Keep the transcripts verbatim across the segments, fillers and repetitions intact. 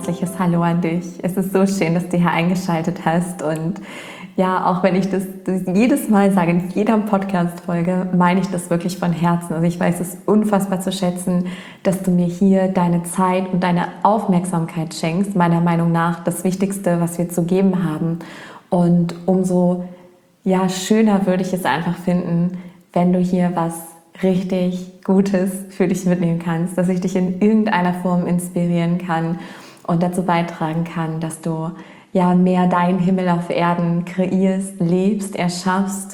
herzliches Hallo an dich. Es ist so schön, dass du hier eingeschaltet hast und ja, auch wenn ich das, das jedes Mal sage, in jeder Podcast-Folge, meine ich das wirklich von Herzen. Also ich weiß es unfassbar zu schätzen, dass du mir hier deine Zeit und deine Aufmerksamkeit schenkst. Meiner Meinung nach das Wichtigste, was wir zu geben haben. Und umso ja, schöner würde ich es einfach finden, wenn du hier was richtig Gutes für dich mitnehmen kannst, dass ich dich in irgendeiner Form inspirieren kann und dazu beitragen kann, dass du ja mehr deinen Himmel auf Erden kreierst, lebst, erschaffst.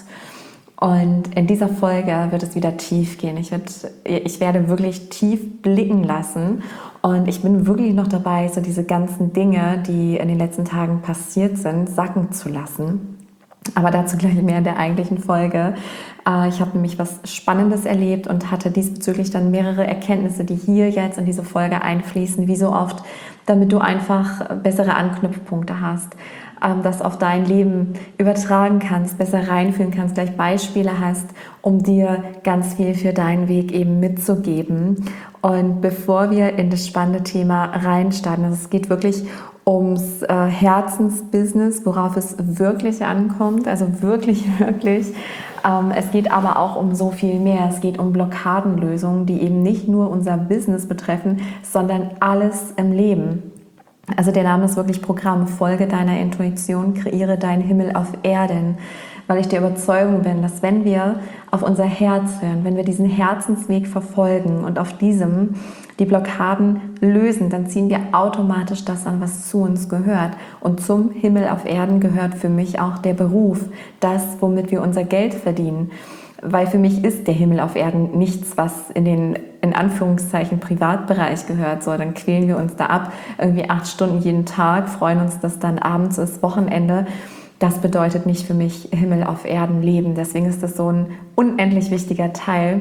Und in dieser Folge wird es wieder tief gehen. Ich, wird, ich werde wirklich tief blicken lassen und ich bin wirklich noch dabei, so diese ganzen Dinge, die in den letzten Tagen passiert sind, sacken zu lassen. Aber dazu gleich mehr in der eigentlichen Folge. Ich habe nämlich was Spannendes erlebt und hatte diesbezüglich dann mehrere Erkenntnisse, die hier jetzt in diese Folge einfließen, wie so oft, damit du einfach bessere Anknüpfpunkte hast, das auf dein Leben übertragen kannst, besser reinfühlen kannst, gleich Beispiele hast, um dir ganz viel für deinen Weg eben mitzugeben. Und bevor wir in das spannende Thema reinstarten, also es geht wirklich ums äh, Herzensbusiness, worauf es wirklich ankommt, also wirklich, wirklich. Ähm, es geht aber auch um so viel mehr. Es geht um Blockadenlösungen, die eben nicht nur unser Business betreffen, sondern alles im Leben. Also der Name ist wirklich Programm, folge deiner Intuition, kreiere deinen Himmel auf Erden, weil ich der Überzeugung bin, dass wenn wir auf unser Herz hören, wenn wir diesen Herzensweg verfolgen und auf diesem die Blockaden lösen, dann ziehen wir automatisch das an, was zu uns gehört. Und zum Himmel auf Erden gehört für mich auch der Beruf, das, womit wir unser Geld verdienen. Weil für mich ist der Himmel auf Erden nichts, was in den, in Anführungszeichen, Privatbereich gehört. So, dann quälen wir uns da ab, irgendwie acht Stunden jeden Tag, freuen uns, dass dann abends ist, Wochenende. Das bedeutet nicht für mich Himmel auf Erden leben. Deswegen ist das so ein unendlich wichtiger Teil.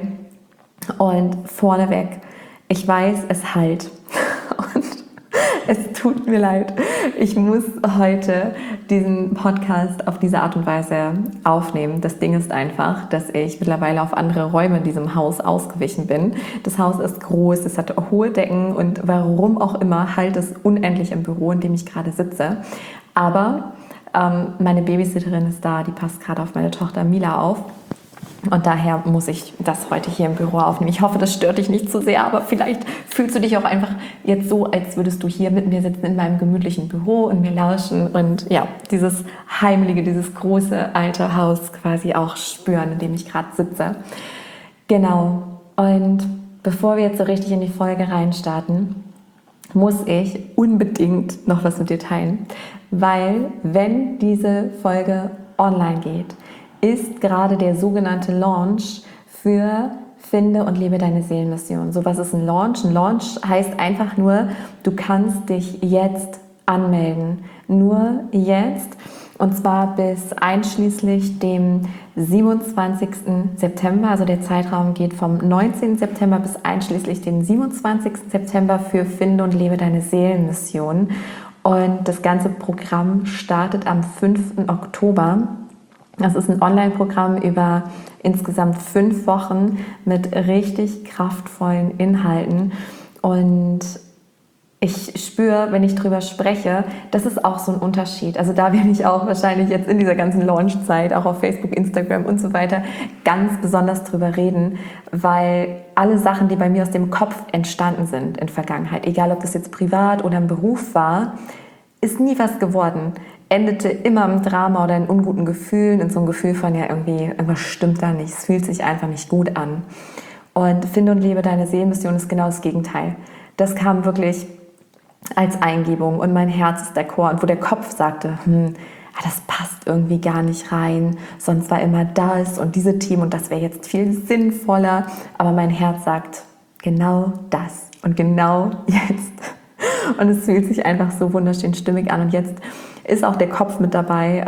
Und vorneweg, ich weiß, es halt. Und es tut mir leid. Ich muss heute diesen Podcast auf diese Art und Weise aufnehmen. Das Ding ist einfach, dass ich mittlerweile auf andere Räume in diesem Haus ausgewichen bin. Das Haus ist groß, es hat hohe Decken und warum auch immer halt es unendlich im Büro, in dem ich gerade sitze. Aber ähm, meine Babysitterin ist da, die passt gerade auf meine Tochter Mila auf. Und daher muss ich das heute hier im Büro aufnehmen. Ich hoffe, das stört dich nicht zu sehr, aber vielleicht fühlst du dich auch einfach jetzt so, als würdest du hier mit mir sitzen in meinem gemütlichen Büro und mir lauschen und ja, dieses heimliche, dieses große alte Haus quasi auch spüren, in dem ich gerade sitze. Genau. Und bevor wir jetzt so richtig in die Folge reinstarten, muss ich unbedingt noch was mit dir teilen, weil wenn diese Folge online geht, ist gerade der sogenannte Launch für Finde und lebe deine Seelenmission. So, was ist ein Launch? Ein Launch heißt einfach nur, du kannst dich jetzt anmelden. Nur jetzt. Und zwar bis einschließlich dem siebenundzwanzigsten September. Also der Zeitraum geht vom neunzehnten September bis einschließlich den siebenundzwanzigsten September für Finde und lebe deine Seelenmission. Und das ganze Programm startet am fünften Oktober. Das ist ein Online-Programm über insgesamt fünf Wochen mit richtig kraftvollen Inhalten. Und ich spüre, wenn ich drüber spreche, das ist auch so ein Unterschied. Also da werde ich auch wahrscheinlich jetzt in dieser ganzen Launchzeit, auch auf Facebook, Instagram und so weiter, ganz besonders drüber reden, weil alle Sachen, die bei mir aus dem Kopf entstanden sind in der Vergangenheit, egal ob das jetzt privat oder im Beruf war, ist nie was geworden. Endete immer im Drama oder in unguten Gefühlen, in so einem Gefühl von, ja, irgendwie, irgendwas stimmt da nicht, es fühlt sich einfach nicht gut an. Und Finde und lebe deine Seelenmission ist genau das Gegenteil. Das kam wirklich als Eingebung und mein Herz ist d'accord. Und wo der Kopf sagte, hm, das passt irgendwie gar nicht rein, sonst war immer das und diese Themen und das wäre jetzt viel sinnvoller. Aber mein Herz sagt, genau das und genau jetzt. Und es fühlt sich einfach so wunderschön stimmig an. Und jetzt ist auch der Kopf mit dabei.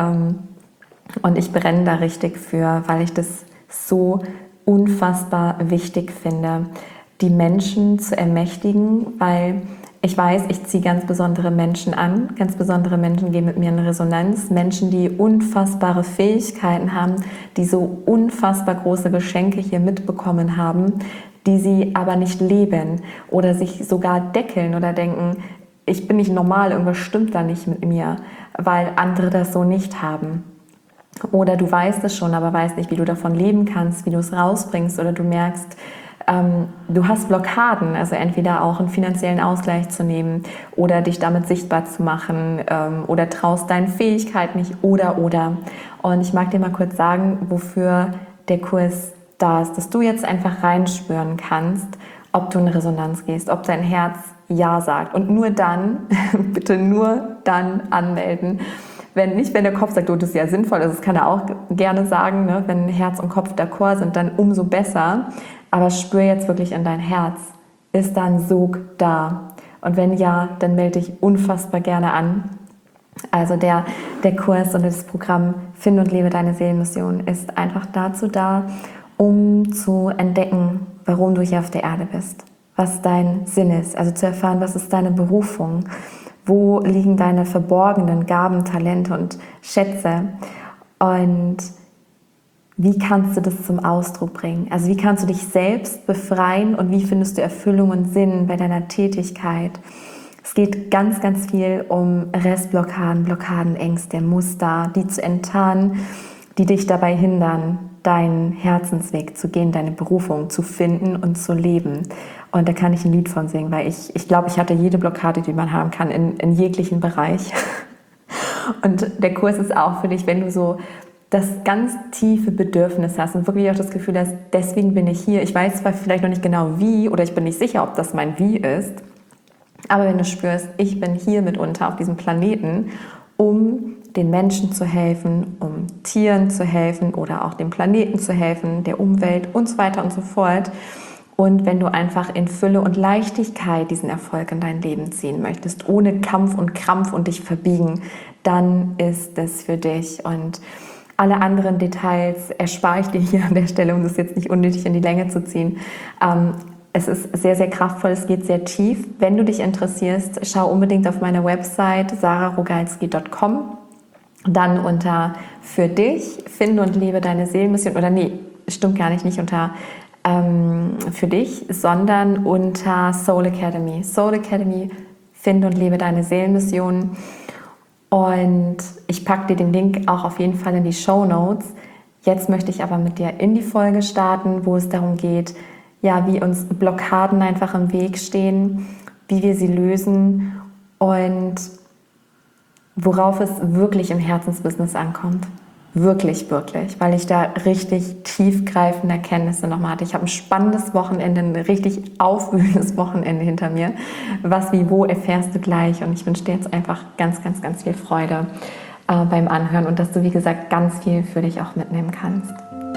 Und ich brenne da richtig für, weil ich das so unfassbar wichtig finde, die Menschen zu ermächtigen, weil ich weiß, ich ziehe ganz besondere Menschen an. Ganz besondere Menschen gehen mit mir in Resonanz. Menschen, die unfassbare Fähigkeiten haben, die so unfassbar große Geschenke hier mitbekommen haben, die sie aber nicht leben oder sich sogar deckeln oder denken, ich bin nicht normal, irgendwas stimmt da nicht mit mir, weil andere das so nicht haben. Oder du weißt es schon, aber weißt nicht, wie du davon leben kannst, wie du es rausbringst, oder du merkst, ähm, du hast Blockaden, also entweder auch einen finanziellen Ausgleich zu nehmen oder dich damit sichtbar zu machen, ähm, oder traust deinen Fähigkeiten nicht, oder, oder. Und ich mag dir mal kurz sagen, wofür der Kurs da ist, dass du jetzt einfach reinspüren kannst, ob du in Resonanz gehst, ob dein Herz Ja sagt. Und nur dann, bitte nur dann anmelden. Wenn nicht, wenn der Kopf sagt, oh, das ist ja sinnvoll, also das kann er auch gerne sagen, ne? Wenn Herz und Kopf d'accord sind, dann umso besser. Aber spür jetzt wirklich in dein Herz. Ist da ein Sog da? Und wenn ja, dann melde dich unfassbar gerne an. Also der, der Kurs und das Programm Finde und lebe deine Seelenmission ist einfach dazu da, um zu entdecken, warum du hier auf der Erde bist, was dein Sinn ist, also zu erfahren, was ist deine Berufung, wo liegen deine verborgenen Gaben, Talente und Schätze und wie kannst du das zum Ausdruck bringen? Also wie kannst du dich selbst befreien und wie findest du Erfüllung und Sinn bei deiner Tätigkeit? Es geht ganz, ganz viel um Restblockaden, Blockaden, Ängste, Muster, die zu enttarnen, die dich dabei hindern, deinen Herzensweg zu gehen, deine Berufung zu finden und zu leben. Und da kann ich ein Lied von singen, weil ich, ich glaube, ich hatte jede Blockade, die man haben kann, in, in jeglichen Bereich. Und der Kurs ist auch für dich, wenn du so das ganz tiefe Bedürfnis hast und wirklich auch das Gefühl hast, deswegen bin ich hier. Ich weiß zwar vielleicht noch nicht genau wie oder ich bin nicht sicher, ob das mein Wie ist, aber wenn du spürst, ich bin hier mitunter auf diesem Planeten, um den Menschen zu helfen, um Tieren zu helfen oder auch dem Planeten zu helfen, der Umwelt und so weiter und so fort. Und wenn du einfach in Fülle und Leichtigkeit diesen Erfolg in dein Leben ziehen möchtest, ohne Kampf und Krampf und dich verbiegen, dann ist es für dich. Und alle anderen Details erspare ich dir hier an der Stelle, um das jetzt nicht unnötig in die Länge zu ziehen. Ähm, es ist sehr, sehr kraftvoll, es geht sehr tief. Wenn du dich interessierst, schau unbedingt auf meiner Website sarah rogalski punkt com. Dann unter Für dich, finde und lebe deine Seelenmission. Oder nee, stimmt gar nicht, nicht unter ähm, Für dich, sondern unter Soul Academy. Soul Academy, finde und lebe deine Seelenmission. Und ich packe dir den Link auch auf jeden Fall in die Shownotes. Jetzt möchte ich aber mit dir in die Folge starten, wo es darum geht, ja, wie uns Blockaden einfach im Weg stehen, wie wir sie lösen und worauf es wirklich im Herzensbusiness ankommt. Wirklich, wirklich, weil ich da richtig tiefgreifende Erkenntnisse nochmal hatte. Ich habe ein spannendes Wochenende, ein richtig aufwühlendes Wochenende hinter mir. Was, wie, wo erfährst du gleich. Und ich wünsche dir jetzt einfach ganz, ganz, ganz viel Freude äh, beim Anhören und dass du, wie gesagt, ganz viel für dich auch mitnehmen kannst.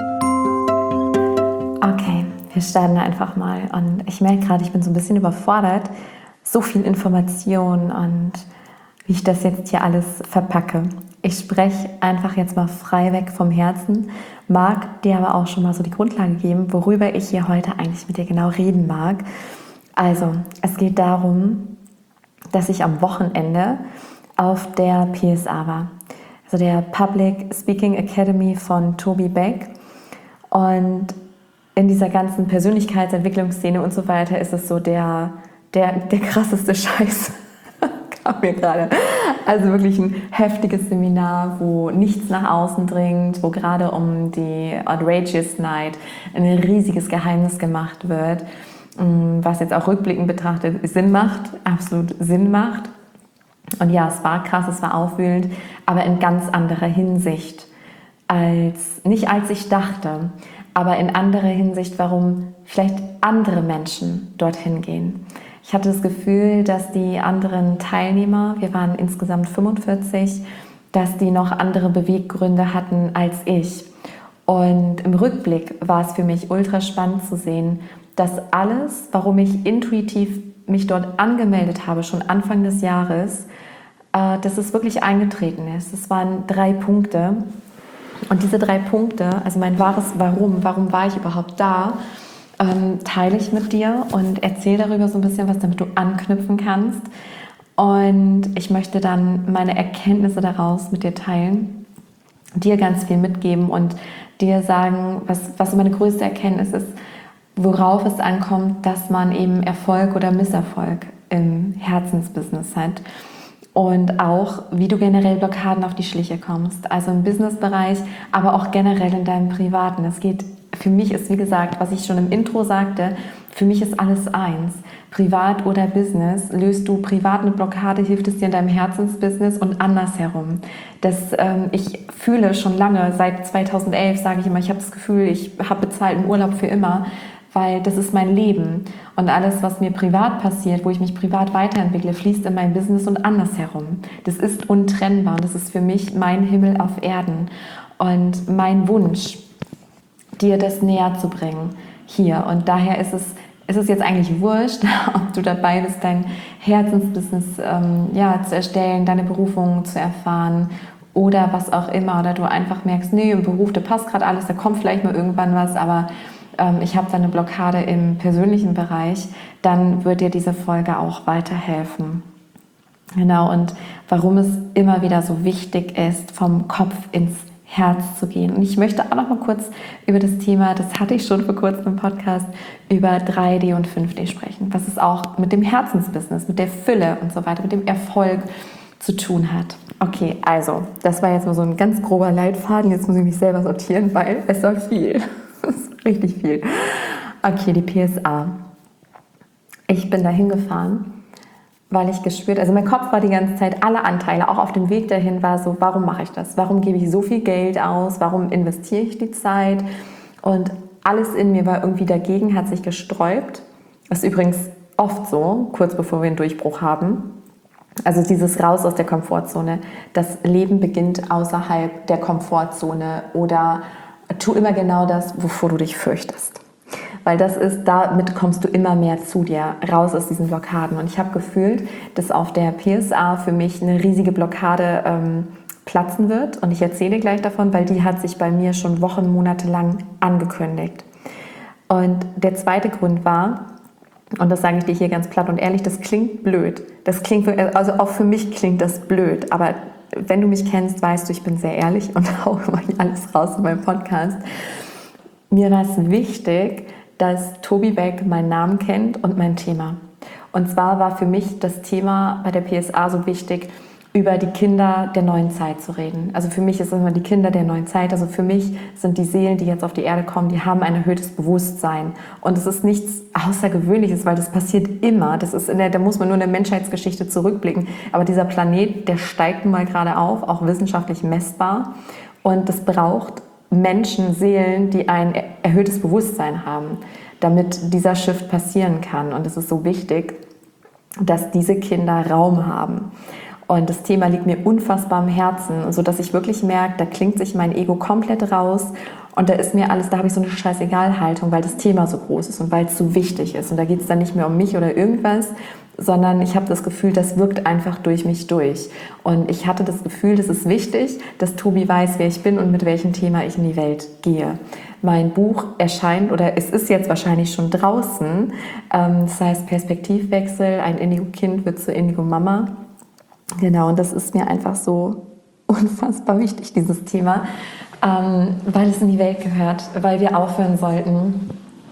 Okay, wir starten einfach mal. Und ich merke gerade, ich bin so ein bisschen überfordert. So viel Information und wie ich das jetzt hier alles verpacke. Ich spreche einfach jetzt mal frei weg vom Herzen, mag dir aber auch schon mal so die Grundlage geben, worüber ich hier heute eigentlich mit dir genau reden mag. Also, es geht darum, dass ich am Wochenende auf der P S A war, also der Public Speaking Academy von Tobi Beck. Und in dieser ganzen Persönlichkeitsentwicklungsszene und so weiter ist es so der, der, der krasseste Scheiß. Kam mir gerade. Also wirklich ein heftiges Seminar, wo nichts nach außen dringt, wo gerade um die Outrageous Night ein riesiges Geheimnis gemacht wird, was jetzt auch rückblickend betrachtet Sinn macht, absolut Sinn macht. Und ja, es war krass, es war aufwühlend, aber in ganz anderer Hinsicht, als nicht als ich dachte, aber in anderer Hinsicht, warum vielleicht andere Menschen dorthin gehen. Ich hatte das Gefühl, dass die anderen Teilnehmer, wir waren insgesamt fünfundvierzig, dass die noch andere Beweggründe hatten als ich. Und im Rückblick war es für mich ultra spannend zu sehen, dass alles, warum ich intuitiv mich dort angemeldet habe, schon Anfang des Jahres, äh, dass es wirklich eingetreten ist. Es waren drei Punkte. Und diese drei Punkte, also mein wahres Warum, warum war ich überhaupt da, ähm, teile ich mit dir und erzähle darüber so ein bisschen was, damit du anknüpfen kannst. Und ich möchte dann meine Erkenntnisse daraus mit dir teilen, dir ganz viel mitgeben und dir sagen, was, was meine größte Erkenntnis ist, worauf es ankommt, dass man eben Erfolg oder Misserfolg im Herzensbusiness hat. Und auch, wie du generell Blockaden auf die Schliche kommst. Also im Businessbereich, aber auch generell in deinem Privaten. Es geht, für mich ist, wie gesagt, was ich schon im Intro sagte, für mich ist alles eins. Privat oder Business. Löst du privat eine Blockade, hilft es dir in deinem Herzensbusiness und andersherum. Das, ähm, ich fühle schon lange, seit zweitausendelf sage ich immer, ich habe das Gefühl, ich habe bezahlten Urlaub für immer, weil das ist mein Leben. Und alles, was mir privat passiert, wo ich mich privat weiterentwickle, fließt in mein Business und andersherum. Das ist untrennbar. Das ist für mich mein Himmel auf Erden. Und mein Wunsch, dir das näher zu bringen hier. Und daher ist es, ist es jetzt eigentlich wurscht, ob du dabei bist, dein Herzensbusiness ähm, ja, zu erstellen, deine Berufung zu erfahren oder was auch immer. Oder du einfach merkst, nee, im Beruf, da passt gerade alles, da kommt vielleicht mal irgendwann was, aber ich habe da eine Blockade im persönlichen Bereich, dann wird dir diese Folge auch weiterhelfen. Genau, und warum es immer wieder so wichtig ist, vom Kopf ins Herz zu gehen. Und ich möchte auch noch mal kurz über das Thema, das hatte ich schon vor kurzem im Podcast, über drei D und fünf D sprechen, was es auch mit dem Herzensbusiness, mit der Fülle und so weiter, mit dem Erfolg zu tun hat. Okay, also, das war jetzt mal so ein ganz grober Leitfaden. Jetzt muss ich mich selber sortieren, weil es war viel. Das ist richtig viel. Okay, die P S A. Ich bin da hingefahren, weil ich gespürt, also mein Kopf war die ganze Zeit, alle Anteile, auch auf dem Weg dahin war so, warum mache ich das? Warum gebe ich so viel Geld aus? Warum investiere ich die Zeit? Und alles in mir war irgendwie dagegen, hat sich gesträubt. Das ist übrigens oft so, kurz bevor wir einen Durchbruch haben. Also dieses Raus aus der Komfortzone. Das Leben beginnt außerhalb der Komfortzone oder tu immer genau das, wovor du dich fürchtest. Weil das ist, damit kommst du immer mehr zu dir, raus aus diesen Blockaden. Und ich habe gefühlt, dass auf der P S A für mich eine riesige Blockade ähm, platzen wird. Und ich erzähle gleich davon, weil die hat sich bei mir schon Wochen, Monate lang angekündigt. Und der zweite Grund war, und das sage ich dir hier ganz platt und ehrlich, das klingt blöd. Das klingt, also auch für mich klingt das blöd, aber wenn du mich kennst, weißt du, ich bin sehr ehrlich und haue immer alles raus in meinem Podcast. Mir war es wichtig, dass Tobi Beck meinen Namen kennt und mein Thema. Und zwar war für mich das Thema bei der P S A so wichtig, über die Kinder der neuen Zeit zu reden. Also für mich ist es immer die Kinder der neuen Zeit. Also für mich sind die Seelen, die jetzt auf die Erde kommen, die haben ein erhöhtes Bewusstsein. Und es ist nichts Außergewöhnliches, weil das passiert immer. Das ist in der, da muss man nur in der Menschheitsgeschichte zurückblicken. Aber dieser Planet, der steigt nun mal gerade auf, auch wissenschaftlich messbar. Und es braucht Menschen, Seelen, die ein erhöhtes Bewusstsein haben, damit dieser Shift passieren kann. Und es ist so wichtig, dass diese Kinder Raum haben. Und das Thema liegt mir unfassbar am Herzen, sodass ich wirklich merke, da klingt sich mein Ego komplett raus und da ist mir alles, da habe ich so eine Scheißegal-Haltung, weil das Thema so groß ist und weil es so wichtig ist. Und da geht es dann nicht mehr um mich oder irgendwas, sondern ich habe das Gefühl, das wirkt einfach durch mich durch. Und ich hatte das Gefühl, das ist wichtig, dass Tobi weiß, wer ich bin und mit welchem Thema ich in die Welt gehe. Mein Buch erscheint, oder es ist jetzt wahrscheinlich schon draußen, das heißt Perspektivwechsel, ein Indigo-Kind wird zur Indigo-Mama. Genau, und das ist mir einfach so unfassbar wichtig, dieses Thema, ähm, weil es in die Welt gehört, weil wir aufhören sollten,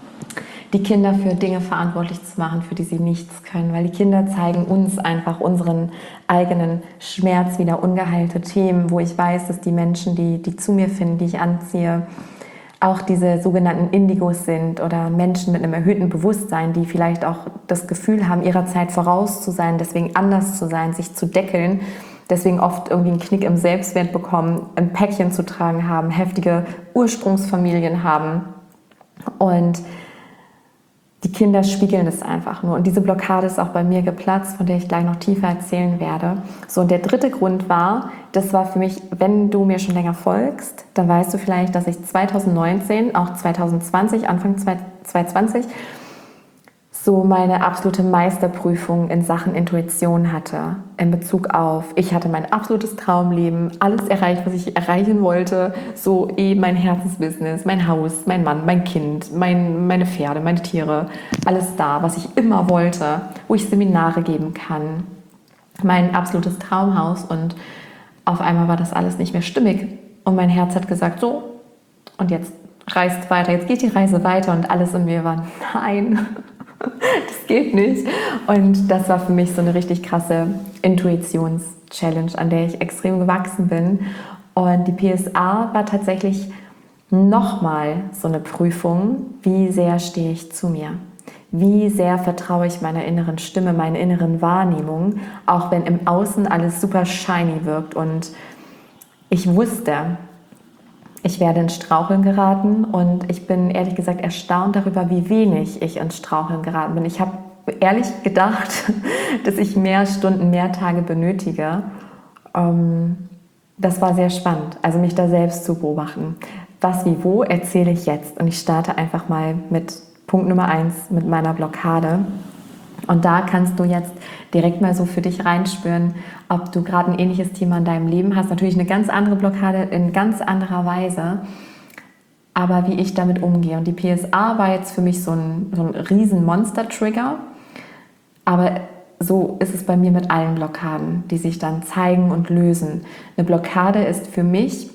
die Kinder für Dinge verantwortlich zu machen, für die sie nichts können, weil die Kinder zeigen uns einfach unseren eigenen Schmerz wieder, ungeheilte Themen, wo ich weiß, dass die Menschen, die, die zu mir finden, die ich anziehe, auch diese sogenannten Indigos sind oder Menschen mit einem erhöhten Bewusstsein, die vielleicht auch das Gefühl haben, ihrer Zeit voraus zu sein, deswegen anders zu sein, sich zu deckeln, deswegen oft irgendwie einen Knick im Selbstwert bekommen, ein Päckchen zu tragen haben, heftige Ursprungsfamilien haben. Und die Kinder spiegeln das einfach nur. Und diese Blockade ist auch bei mir geplatzt, von der ich gleich noch tiefer erzählen werde. So, und der dritte Grund war, das war für mich, wenn du mir schon länger folgst, dann weißt du vielleicht, dass ich zwanzig neunzehn, auch zwanzig zwanzig, Anfang zwanzig zwanzig, so meine absolute Meisterprüfung in Sachen Intuition hatte. In Bezug auf, ich hatte mein absolutes Traumleben, alles erreicht, was ich erreichen wollte. So eh mein Herzensbusiness, mein Haus, mein Mann, mein Kind, mein, meine Pferde, meine Tiere. Alles da, was ich immer wollte, wo ich Seminare geben kann. Mein absolutes Traumhaus. Und auf einmal war das alles nicht mehr stimmig. Und mein Herz hat gesagt, so, und jetzt reist weiter, jetzt geht die Reise weiter. Und alles in mir war, nein. Das geht nicht. Und das war für mich so eine richtig krasse Intuitions-Challenge, an der ich extrem gewachsen bin. Und die P S A war tatsächlich nochmal so eine Prüfung, wie sehr stehe ich zu mir. Wie sehr vertraue ich meiner inneren Stimme, meiner inneren Wahrnehmung, auch wenn im Außen alles super shiny wirkt. Und ich wusste, ich werde ins Straucheln geraten und ich bin ehrlich gesagt erstaunt darüber, wie wenig ich ins Straucheln geraten bin. Ich habe ehrlich gedacht, dass ich mehr Stunden, mehr Tage benötige. Das war sehr spannend, also mich da selbst zu beobachten. Was wie wo erzähle ich jetzt und ich starte einfach mal mit Punkt Nummer eins, mit meiner Blockade. Und da kannst du jetzt direkt mal so für dich reinspüren, ob du gerade ein ähnliches Thema in deinem Leben hast. Natürlich eine ganz andere Blockade in ganz anderer Weise, aber wie ich damit umgehe. Und die P S A war jetzt für mich so ein, so ein riesen Monster-Trigger, aber so ist es bei mir mit allen Blockaden, die sich dann zeigen und lösen. Eine Blockade ist für mich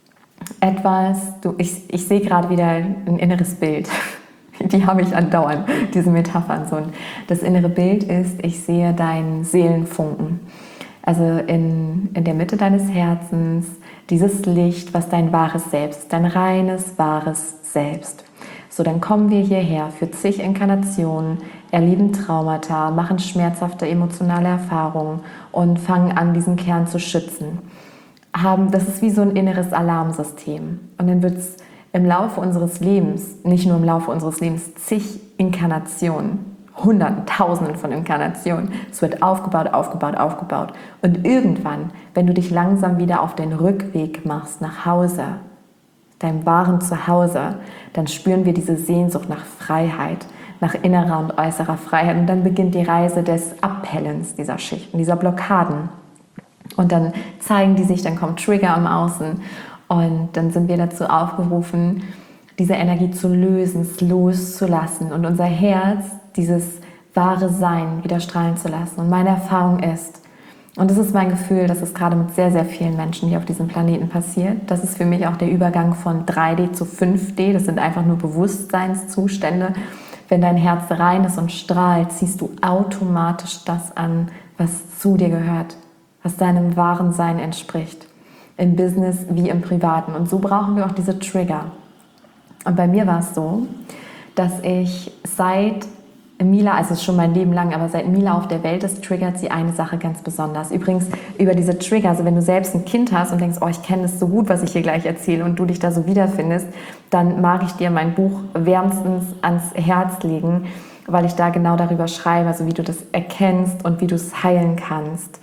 etwas, du, ich, ich sehe gerade wieder ein inneres Bild. Die habe ich andauernd, diese Metaphern. So. Das innere Bild ist, ich sehe deinen Seelenfunken. Also in, in der Mitte deines Herzens, dieses Licht, was dein wahres Selbst, dein reines, wahres Selbst. So, dann kommen wir hierher für zig Inkarnationen, erleben Traumata, machen schmerzhafte emotionale Erfahrungen und fangen an, diesen Kern zu schützen. Haben, das ist wie so ein inneres Alarmsystem. Und dann wird es im Laufe unseres Lebens, nicht nur im Laufe unseres Lebens, zig Inkarnationen, Hunderten, Tausenden von Inkarnationen. Es wird aufgebaut, aufgebaut, aufgebaut. Und irgendwann, wenn du dich langsam wieder auf den Rückweg machst nach Hause, deinem wahren Zuhause, dann spüren wir diese Sehnsucht nach Freiheit, nach innerer und äußerer Freiheit. Und dann beginnt die Reise des Abhellens dieser Schichten, dieser Blockaden. Und dann zeigen die sich, dann kommt Trigger im Außen. Und dann sind wir dazu aufgerufen, diese Energie zu lösen, es loszulassen und unser Herz, dieses wahre Sein wieder strahlen zu lassen. Und meine Erfahrung ist, und das ist mein Gefühl, dass es gerade mit sehr, sehr vielen Menschen hier auf diesem Planeten passiert, das ist für mich auch der Übergang von drei D zu fünf D, das sind einfach nur Bewusstseinszustände. Wenn dein Herz rein ist und strahlt, ziehst du automatisch das an, was zu dir gehört, was deinem wahren Sein entspricht. Im Business wie im Privaten. Und so brauchen wir auch diese Trigger. Und bei mir war es so, dass ich seit Mila, also schon mein Leben lang, aber seit Mila auf der Welt ist, triggert sie eine Sache ganz besonders. Übrigens über diese Trigger, also wenn du selbst ein Kind hast und denkst, oh, ich kenne das so gut, was ich hier gleich erzähle und du dich da so wiederfindest, dann mag ich dir mein Buch wärmstens ans Herz legen, weil ich da genau darüber schreibe, also wie du das erkennst und wie du es heilen kannst.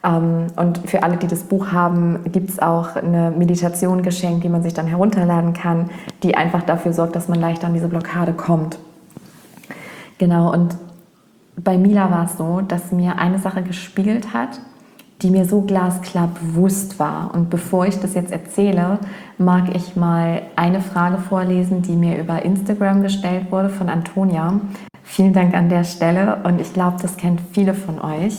Und für alle, die das Buch haben, gibt es auch eine Meditation geschenkt, die man sich dann herunterladen kann, die einfach dafür sorgt, dass man leichter an diese Blockade kommt. Genau, und bei Mila war es so, dass mir eine Sache gespiegelt hat, die mir so glasklar bewusst war. Und bevor ich das jetzt erzähle, mag ich mal eine Frage vorlesen, die mir über Instagram gestellt wurde von Antonia. Vielen Dank an der Stelle und ich glaube, das kennt viele von euch.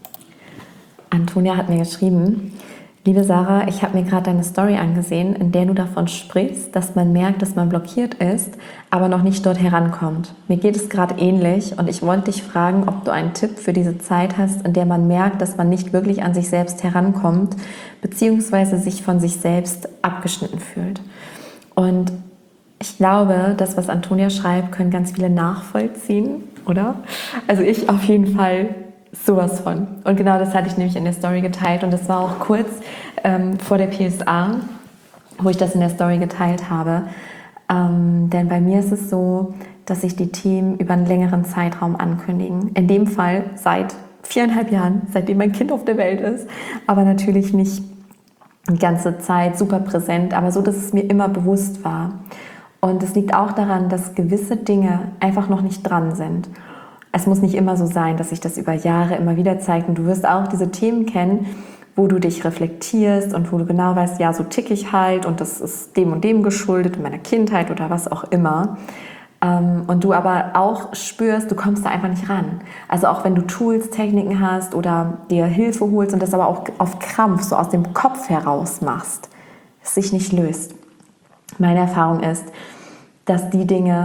Antonia hat mir geschrieben: Liebe Sarah, ich habe mir gerade deine Story angesehen, in der du davon sprichst, dass man merkt, dass man blockiert ist, aber noch nicht dort herankommt. Mir geht es gerade ähnlich und ich wollte dich fragen, ob du einen Tipp für diese Zeit hast, in der man merkt, dass man nicht wirklich an sich selbst herankommt, beziehungsweise sich von sich selbst abgeschnitten fühlt. Und ich glaube, das, was Antonia schreibt, können ganz viele nachvollziehen, oder? Also ich auf jeden Fall sowas von. Und genau das hatte ich nämlich in der Story geteilt und das war auch kurz ähm, vor der P S A, wo ich das in der Story geteilt habe. Ähm, denn bei mir ist es so, dass sich die Themen über einen längeren Zeitraum ankündigen. In dem Fall seit viereinhalb Jahren, seitdem mein Kind auf der Welt ist. Aber natürlich nicht die ganze Zeit super präsent, aber so, dass es mir immer bewusst war. Und es liegt auch daran, dass gewisse Dinge einfach noch nicht dran sind. Es muss nicht immer so sein, dass sich das über Jahre immer wieder zeigt. Und du wirst auch diese Themen kennen, wo du dich reflektierst und wo du genau weißt, ja, so tick ich halt und das ist dem und dem geschuldet, in meiner Kindheit oder was auch immer. Und du aber auch spürst, du kommst da einfach nicht ran. Also auch wenn du Tools, Techniken hast oder dir Hilfe holst und das aber auch auf Krampf, so aus dem Kopf heraus machst, es sich nicht löst. Meine Erfahrung ist, dass die Dinge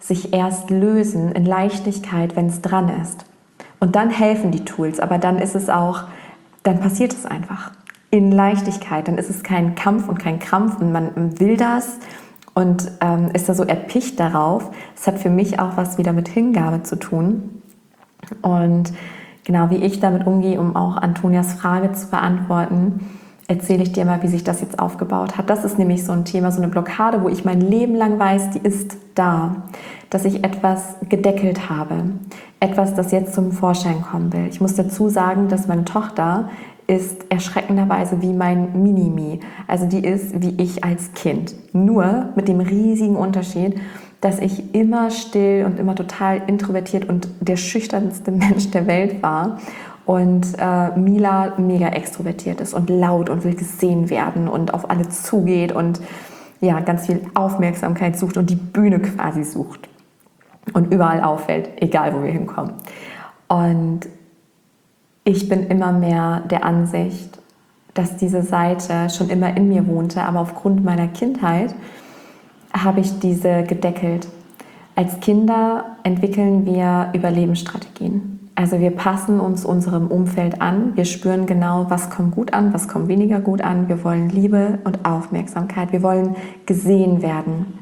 sich erst lösen in Leichtigkeit, wenn es dran ist. Und dann helfen die Tools, aber dann ist es auch, dann passiert es einfach in Leichtigkeit. Dann ist es kein Kampf und kein Krampf und man will das und ähm, ist da so erpicht darauf. Es hat für mich auch was wieder mit Hingabe zu tun. Und genau wie ich damit umgehe, um auch Antonias Frage zu beantworten, erzähle ich dir mal, wie sich das jetzt aufgebaut hat. Das ist nämlich so ein Thema, so eine Blockade, wo ich mein Leben lang weiß, die ist da. Dass ich etwas gedeckelt habe. Etwas, das jetzt zum Vorschein kommen will. Ich muss dazu sagen, dass meine Tochter ist erschreckenderweise wie mein Mini-Me. Also die ist wie ich als Kind. Nur mit dem riesigen Unterschied, dass ich immer still und immer total introvertiert und der schüchternste Mensch der Welt war. Und äh, Mila mega extrovertiert ist und laut und will gesehen werden und auf alle zugeht und ja, ganz viel Aufmerksamkeit sucht und die Bühne quasi sucht und überall auffällt, egal wo wir hinkommen. Und ich bin immer mehr der Ansicht, dass diese Seite schon immer in mir wohnte, aber aufgrund meiner Kindheit habe ich diese gedeckelt. Als Kinder entwickeln wir Überlebensstrategien. Also wir passen uns unserem Umfeld an, wir spüren genau, was kommt gut an, was kommt weniger gut an. Wir wollen Liebe und Aufmerksamkeit, wir wollen gesehen werden.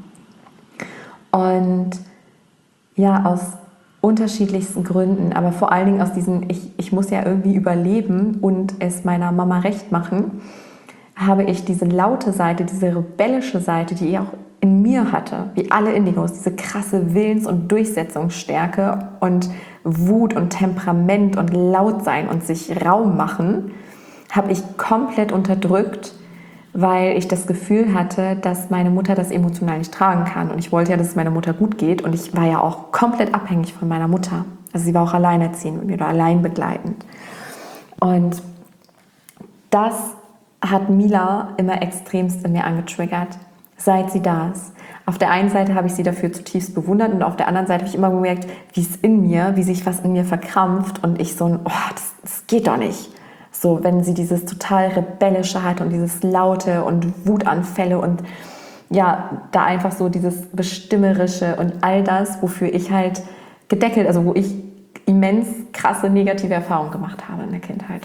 Und ja, aus unterschiedlichsten Gründen, aber vor allen Dingen aus diesen, ich, ich muss ja irgendwie überleben und es meiner Mama recht machen, habe ich diese laute Seite, diese rebellische Seite, die ich auch in mir hatte, wie alle Indigos, diese krasse Willens- und Durchsetzungsstärke und Wut und Temperament und laut sein und sich Raum machen, habe ich komplett unterdrückt, weil ich das Gefühl hatte, dass meine Mutter das emotional nicht tragen kann. Und ich wollte ja, dass es meiner Mutter gut geht. Und ich war ja auch komplett abhängig von meiner Mutter. Also sie war auch alleinerziehend mit mir oder allein begleitend. Und das hat Mila immer extremst in mir angetriggert, seit sie da ist. Auf der einen Seite habe ich sie dafür zutiefst bewundert und auf der anderen Seite habe ich immer gemerkt, wie es in mir, wie sich was in mir verkrampft und ich so ein, oh, das, das geht doch nicht. So, wenn sie dieses total Rebellische hat und dieses Laute und Wutanfälle und ja, da einfach so dieses Bestimmerische und all das, wofür ich halt gedeckelt, also wo ich immens krasse negative Erfahrungen gemacht habe in der Kindheit.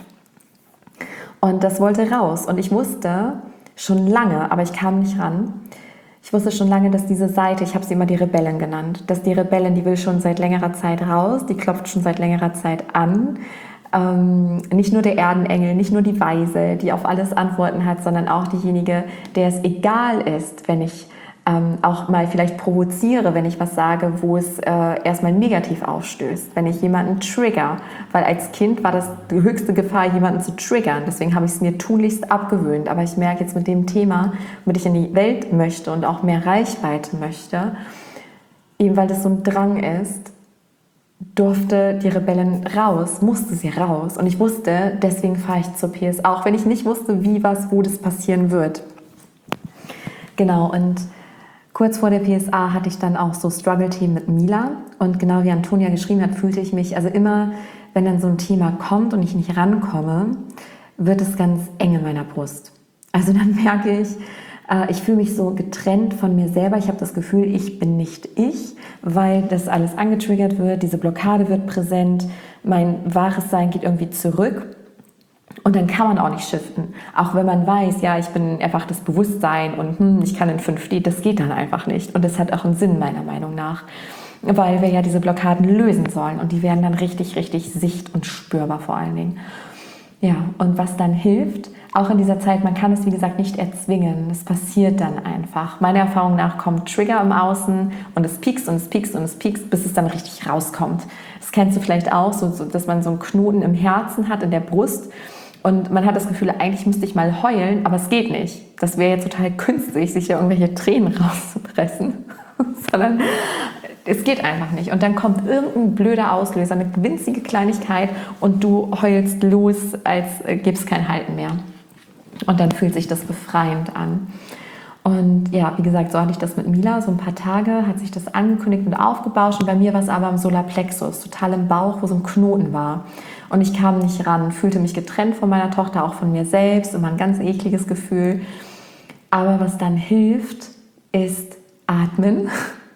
Und das wollte raus und ich wusste schon lange, aber ich kam nicht ran, ich wusste schon lange, dass diese Seite, ich habe sie immer die Rebellin genannt, dass die Rebellin, die will schon seit längerer Zeit raus, die klopft schon seit längerer Zeit an. Ähm, nicht nur der Erdenengel, nicht nur die Weise, die auf alles Antworten hat, sondern auch diejenige, der es egal ist, wenn ich ähm, auch mal vielleicht provoziere, wenn ich was sage, wo es äh, erstmal negativ aufstößt, wenn ich jemanden trigger, weil als Kind war das die höchste Gefahr, jemanden zu triggern, deswegen habe ich es mir tunlichst abgewöhnt, aber ich merke jetzt mit dem Thema, womit ich in die Welt möchte und auch mehr Reichweite möchte, eben weil das so ein Drang ist, durfte die Rebellin raus, musste sie raus. Und ich wusste, deswegen fahre ich zur P S A, auch wenn ich nicht wusste, wie, was, wo das passieren wird. Genau, und kurz vor der P S A hatte ich dann auch so Struggle-Themen mit Mila. Und genau wie Antonia geschrieben hat, fühlte ich mich, also immer, wenn dann so ein Thema kommt und ich nicht rankomme, wird es ganz eng in meiner Brust. Also dann merke ich, ich fühle mich so getrennt von mir selber. Ich habe das Gefühl, ich bin nicht ich, weil das alles angetriggert wird. Diese Blockade wird präsent. Mein wahres Sein geht irgendwie zurück. Und dann kann man auch nicht shiften. Auch wenn man weiß, ja, ich bin erwachtes Bewusstsein und hm, ich kann in fünf D, das geht dann einfach nicht. Und das hat auch einen Sinn, meiner Meinung nach. Weil wir ja diese Blockaden lösen sollen. Und die werden dann richtig, richtig sicht- und spürbar vor allen Dingen. Ja, und was dann hilft, auch in dieser Zeit, man kann es wie gesagt nicht erzwingen, es passiert dann einfach. Meiner Erfahrung nach kommt Trigger im Außen und es piekst und es piekst und es piekst, bis es dann richtig rauskommt. Das kennst du vielleicht auch, so, so, dass man so einen Knoten im Herzen hat, in der Brust und man hat das Gefühl, eigentlich müsste ich mal heulen, aber es geht nicht. Das wäre jetzt total künstlich, sich ja irgendwelche Tränen rauszupressen, sondern es geht einfach nicht. Und dann kommt irgendein blöder Auslöser, eine winzige Kleinigkeit und du heulst los, als gäbe es kein Halten mehr. Und dann fühlt sich das befreiend an. Und ja, wie gesagt, so hatte ich das mit Mila. So ein paar Tage hat sich das angekündigt und aufgebauscht. Und bei mir war es aber im Solarplexus, total im Bauch, wo so ein Knoten war. Und ich kam nicht ran, fühlte mich getrennt von meiner Tochter, auch von mir selbst. Immer ein ganz ekliges Gefühl. Aber was dann hilft, ist atmen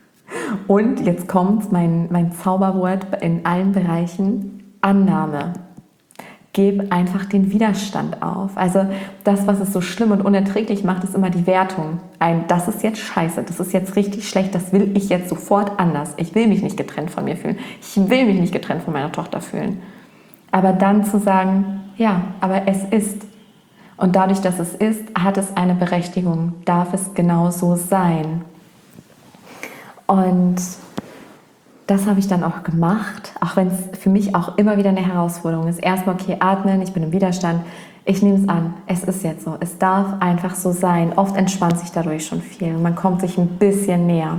Und jetzt kommt mein, mein Zauberwort in allen Bereichen: Annahme. Gib einfach den Widerstand auf. Also das, was es so schlimm und unerträglich macht, ist immer die Wertung. Ein, das ist jetzt scheiße, das ist jetzt richtig schlecht, das will ich jetzt sofort anders. Ich will mich nicht getrennt von mir fühlen. Ich will mich nicht getrennt von meiner Tochter fühlen. Aber dann zu sagen, ja, aber es ist. Und dadurch, dass es ist, hat es eine Berechtigung. Darf es genau so sein. Und das habe ich dann auch gemacht, auch wenn es für mich auch immer wieder eine Herausforderung ist. Erstmal, okay, atmen, ich bin im Widerstand, ich nehme es an, es ist jetzt so, es darf einfach so sein. Oft entspannt sich dadurch schon viel und man kommt sich ein bisschen näher.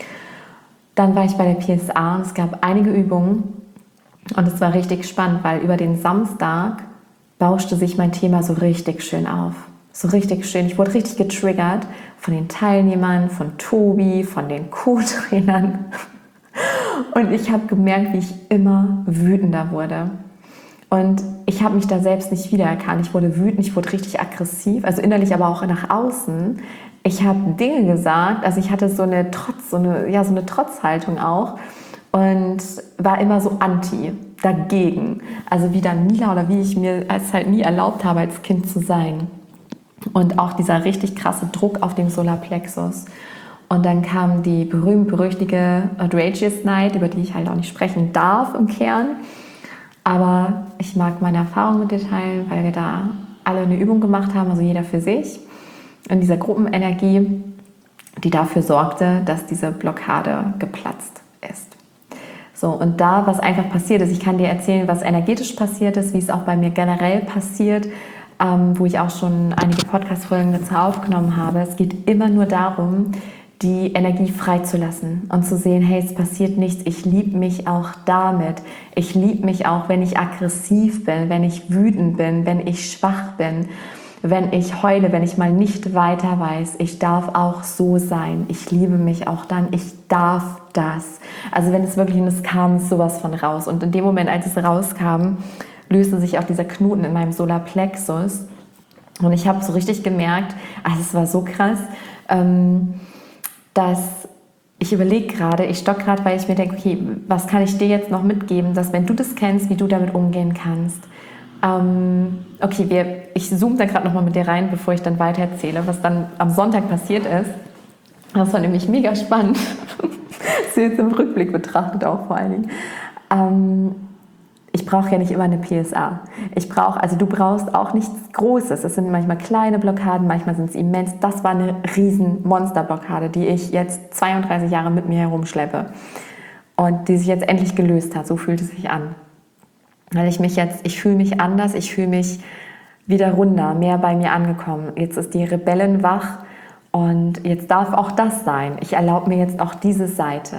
Dann war ich bei der P S A und es gab einige Übungen und es war richtig spannend, weil über den Samstag bauschte sich mein Thema so richtig schön auf. So richtig schön. Ich wurde richtig getriggert von den Teilnehmern, von Tobi, von den Co-Trainern. Und ich habe gemerkt, wie ich immer wütender wurde. Und ich habe mich da selbst nicht wiedererkannt. Ich wurde wütend, ich wurde richtig aggressiv, also innerlich, aber auch nach außen. Ich habe Dinge gesagt, also ich hatte so eine Trotz, so eine, ja, so eine Trotzhaltung auch und war immer so anti, dagegen. Also wie dann Mila oder wie ich mir es halt nie erlaubt habe, als Kind zu sein. Und auch dieser richtig krasse Druck auf dem Solarplexus. Und dann kam die berühmt-berüchtigte Outrageous Night, über die ich halt auch nicht sprechen darf im Kern. Aber ich mag meine Erfahrung mit dir teilen, weil wir da alle eine Übung gemacht haben, also jeder für sich. In dieser Gruppenenergie, die dafür sorgte, dass diese Blockade geplatzt ist. So, und da, was einfach passiert ist, ich kann dir erzählen, was energetisch passiert ist, wie es auch bei mir generell passiert, ähm, wo ich auch schon einige Podcast-Folgen dazu aufgenommen habe. Es geht immer nur darum, die Energie freizulassen und zu sehen, hey, es passiert nichts, ich liebe mich auch damit. Ich liebe mich auch, wenn ich aggressiv bin, wenn ich wütend bin, wenn ich schwach bin, wenn ich heule, wenn ich mal nicht weiter weiß. Ich darf auch so sein. Ich liebe mich auch dann. Ich darf das. Also wenn es wirklich, und es kam sowas von raus. Und in dem Moment, als es rauskam, löste sich auch dieser Knoten in meinem Solarplexus. Und ich habe so richtig gemerkt, also es war so krass, ähm, dass ich überlege gerade, ich stock gerade, weil ich mir denke, okay, was kann ich dir jetzt noch mitgeben, dass wenn du das kennst, wie du damit umgehen kannst. Ähm, okay, wir, ich zoome da gerade nochmal mit dir rein, bevor ich dann weiter erzähle, was dann am Sonntag passiert ist. Das war nämlich mega spannend, so jetzt im Rückblick betrachtet auch vor allen Dingen. Ähm, Ich brauche ja nicht immer eine P S A. Ich brauche, also du brauchst auch nichts Großes. Es sind manchmal kleine Blockaden, manchmal sind es immens. Das war eine riesen Monsterblockade, die ich jetzt zweiunddreißig Jahre mit mir herumschleppe und die sich jetzt endlich gelöst hat. So fühlt es sich an. Weil ich mich jetzt, ich fühle mich anders, ich fühle mich wieder runder, mehr bei mir angekommen. Jetzt ist die Rebellin wach und jetzt darf auch das sein. Ich erlaube mir jetzt auch diese Seite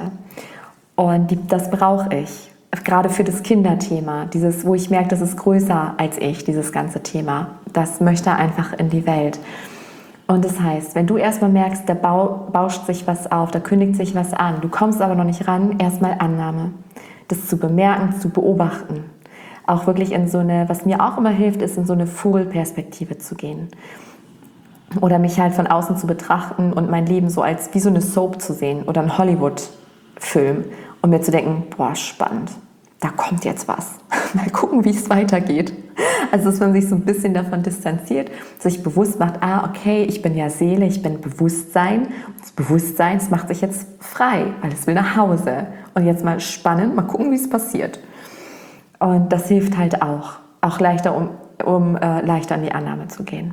und die, das brauche ich. Gerade für das Kinderthema, dieses, wo ich merke, das ist größer als ich, dieses ganze Thema. Das möchte einfach in die Welt. Und das heißt, wenn du erstmal merkst, da bauscht sich was auf, da kündigt sich was an, du kommst aber noch nicht ran, erstmal Annahme. Das zu bemerken, zu beobachten. Auch wirklich in so eine, was mir auch immer hilft, ist in so eine Vogelperspektive zu gehen. Oder mich halt von außen zu betrachten und mein Leben so als wie so eine Soap zu sehen oder ein Hollywood-Film. Und mir zu denken, boah, spannend, da kommt jetzt was. Mal gucken, wie es weitergeht. Also, dass man sich so ein bisschen davon distanziert, sich bewusst macht, ah, okay, ich bin ja Seele, ich bin Bewusstsein. Das Bewusstsein, das macht sich jetzt frei, weil es will nach Hause. Und jetzt mal spannend, mal gucken, wie es passiert. Und das hilft halt auch, auch leichter, um, um äh, leichter in die Annahme zu gehen.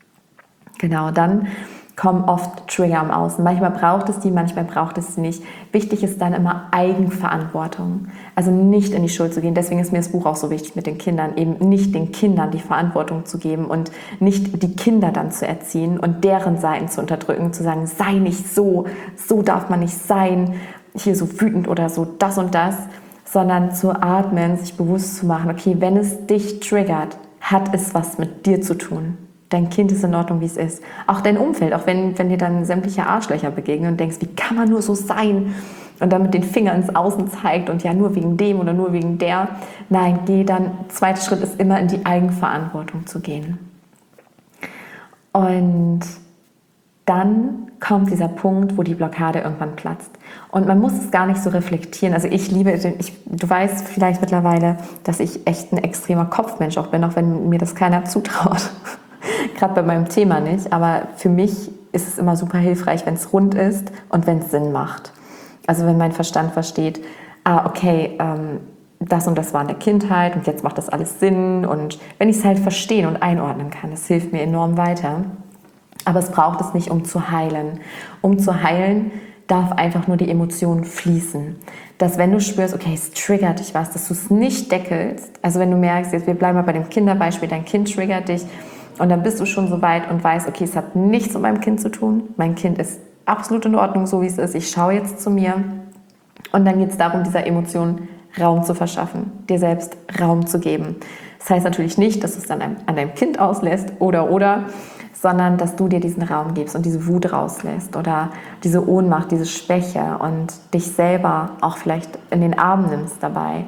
Genau, dann kommen oft Trigger im Außen. Manchmal braucht es die, manchmal braucht es sie nicht. Wichtig ist dann immer Eigenverantwortung. Also nicht in die Schuld zu gehen. Deswegen ist mir das Buch auch so wichtig mit den Kindern. Eben nicht den Kindern die Verantwortung zu geben und nicht die Kinder dann zu erziehen und deren Seiten zu unterdrücken, zu sagen, sei nicht so, so darf man nicht sein, hier so wütend oder so das und das, sondern zu atmen, sich bewusst zu machen, okay, wenn es dich triggert, hat es was mit dir zu tun. Dein Kind ist in Ordnung, wie es ist. Auch dein Umfeld, auch wenn, wenn dir dann sämtliche Arschlöcher begegnen und denkst, wie kann man nur so sein? Und dann mit den Fingern ins Außen zeigt und ja, nur wegen dem oder nur wegen der. Nein, geh dann, zweiter Schritt ist immer in die Eigenverantwortung zu gehen. Und dann kommt dieser Punkt, wo die Blockade irgendwann platzt. Und man muss es gar nicht so reflektieren. Also ich liebe, ich, du weißt vielleicht mittlerweile, dass ich echt ein extremer Kopfmensch auch bin, auch wenn mir das keiner zutraut. Gerade bei meinem Thema nicht. Aber für mich ist es immer super hilfreich, wenn es rund ist und wenn es Sinn macht. Also wenn mein Verstand versteht, ah, okay, ähm, das und das war in der Kindheit und jetzt macht das alles Sinn. Und wenn ich es halt verstehen und einordnen kann, das hilft mir enorm weiter. Aber es braucht es nicht, um zu heilen. Um zu heilen darf einfach nur die Emotion fließen. Dass wenn du spürst, okay, es triggert dich was, dass du es nicht deckelst. Also wenn du merkst, jetzt wir bleiben mal bei dem Kinderbeispiel, dein Kind triggert dich und dann bist du schon so weit und weißt, okay, es hat nichts mit meinem Kind zu tun. Mein Kind ist absolut in Ordnung, so wie es ist. Ich schaue jetzt zu mir. Und dann geht es darum, dieser Emotion Raum zu verschaffen, dir selbst Raum zu geben. Das heißt natürlich nicht, dass du es dann an deinem Kind auslässt oder, oder, sondern dass du dir diesen Raum gibst und diese Wut rauslässt oder diese Ohnmacht, diese Schwäche und dich selber auch vielleicht in den Arm nimmst dabei.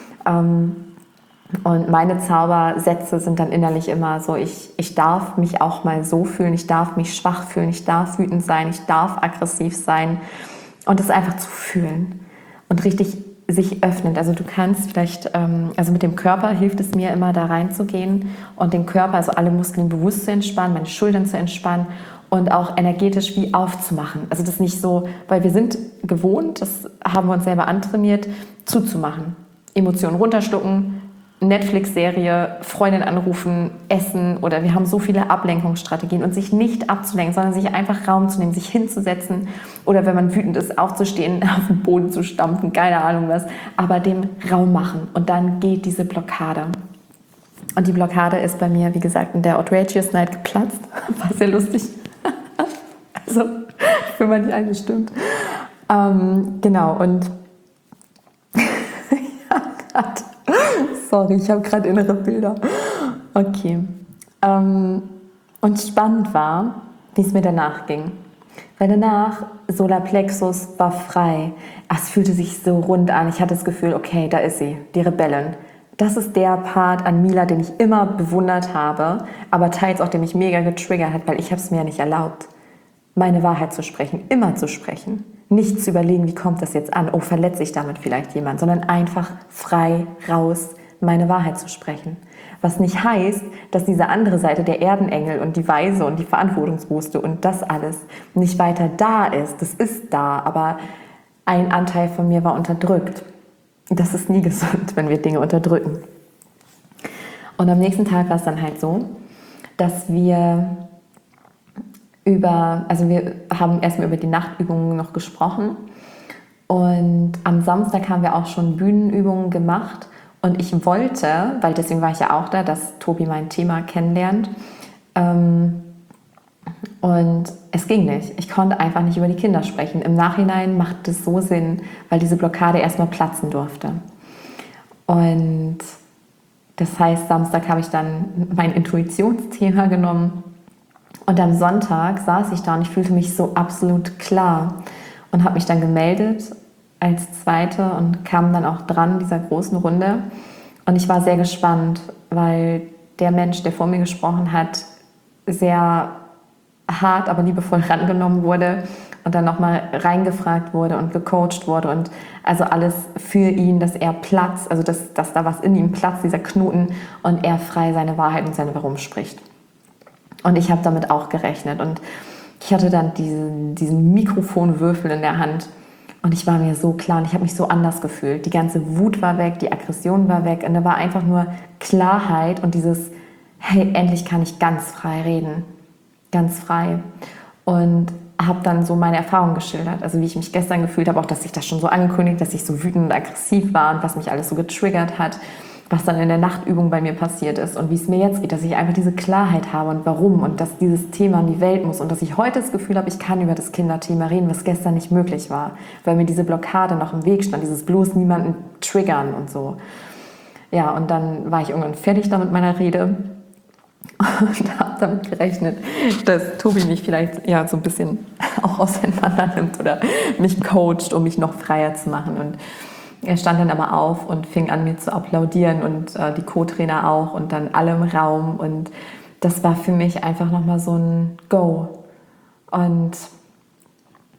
Und meine Zaubersätze sind dann innerlich immer so, ich, ich darf mich auch mal so fühlen, ich darf mich schwach fühlen, ich darf wütend sein, ich darf aggressiv sein und das einfach zu fühlen und richtig sich öffnet. Also du kannst vielleicht, ähm, also mit dem Körper hilft es mir immer da reinzugehen und den Körper, also alle Muskeln bewusst zu entspannen, meine Schultern zu entspannen und auch energetisch wie aufzumachen. Also das nicht so, weil wir sind gewohnt, das haben wir uns selber antrainiert, zuzumachen. Emotionen runterschlucken, Netflix-Serie, Freundin anrufen, essen oder wir haben so viele Ablenkungsstrategien und sich nicht abzulenken, sondern sich einfach Raum zu nehmen, sich hinzusetzen oder wenn man wütend ist, aufzustehen, auf den Boden zu stampfen, keine Ahnung was, aber dem Raum machen und dann geht diese Blockade. Und die Blockade ist bei mir, wie gesagt, in der Outrageous Night geplatzt, war sehr lustig. Also, wenn man die eine stimmt. Ähm, genau, und ja, gerade. Sorry, ich habe gerade innere Bilder. Okay. Ähm, und spannend war, wie es mir danach ging. Weil danach, Solarplexus war frei. Es fühlte sich so rund an. Ich hatte das Gefühl, okay, da ist sie, die Rebellin. Das ist der Part an Mila, den ich immer bewundert habe, aber teils auch, der mich mega getriggert hat, weil ich habe es mir ja nicht erlaubt, meine Wahrheit zu sprechen, immer zu sprechen. Nicht zu überlegen, wie kommt das jetzt an, oh, verletze ich damit vielleicht jemand, sondern einfach frei raus meine Wahrheit zu sprechen. Was nicht heißt, dass diese andere Seite, der Erdenengel und die Weise und die Verantwortungsbewusste und das alles nicht weiter da ist. Das ist da, aber ein Anteil von mir war unterdrückt. Das ist nie gesund, wenn wir Dinge unterdrücken. Und am nächsten Tag war es dann halt so, dass wir über, also wir haben erstmal über die Nachtübungen noch gesprochen und am Samstag haben wir auch schon Bühnenübungen gemacht. Und ich wollte, weil deswegen war ich ja auch da, dass Tobi mein Thema kennenlernt. Ähm, und es ging nicht. Ich konnte einfach nicht über die Kinder sprechen. Im Nachhinein macht es so Sinn, weil diese Blockade erstmal platzen durfte. Und das heißt, Samstag habe ich dann mein Intuitionsthema genommen. Und am Sonntag saß ich da und ich fühlte mich so absolut klar und habe mich dann gemeldet als Zweite und kam dann auch dran dieser großen Runde. Und ich war sehr gespannt, weil der Mensch, der vor mir gesprochen hat, sehr hart, aber liebevoll rangenommen wurde und dann nochmal reingefragt wurde und gecoacht wurde und also alles für ihn, dass er platzt, also dass, dass da was in ihm platzt, dieser Knoten und er frei seine Wahrheit und seine Warum spricht. Und ich habe damit auch gerechnet und ich hatte dann diesen, diesen Mikrofonwürfel in der Hand. Und ich war mir so klar und ich habe mich so anders gefühlt. Die ganze Wut war weg, die Aggression war weg und da war einfach nur Klarheit und dieses, hey, endlich kann ich ganz frei reden. Ganz frei. Und habe dann so meine Erfahrung geschildert. Also wie ich mich gestern gefühlt habe, auch dass ich das schon so angekündigt, dass ich so wütend und aggressiv war und was mich alles so getriggert hat, was dann in der Nachtübung bei mir passiert ist und wie es mir jetzt geht, dass ich einfach diese Klarheit habe und warum und dass dieses Thema in die Welt muss und dass ich heute das Gefühl habe, ich kann über das Kinderthema reden, was gestern nicht möglich war, weil mir diese Blockade noch im Weg stand, dieses bloß niemanden triggern und so. Ja, und dann war ich irgendwann fertig da mit meiner Rede und habe damit gerechnet, dass Tobi mich vielleicht ja so ein bisschen auch auseinander nimmt oder mich coacht, um mich noch freier zu machen. Und er stand dann aber auf und fing an, mir zu applaudieren und äh, die Co-Trainer auch und dann alle im Raum. Und das war für mich einfach nochmal so ein Go. Und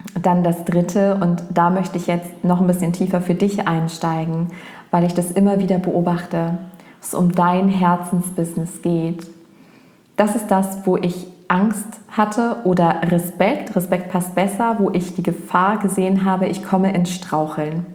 Dann das dritte, und da möchte ich jetzt noch ein bisschen tiefer für dich einsteigen, weil ich das immer wieder beobachte, dass es um dein Herzensbusiness geht. Das ist das, wo ich Angst hatte oder Respekt, Respekt passt besser, wo ich die Gefahr gesehen habe, ich komme ins Straucheln.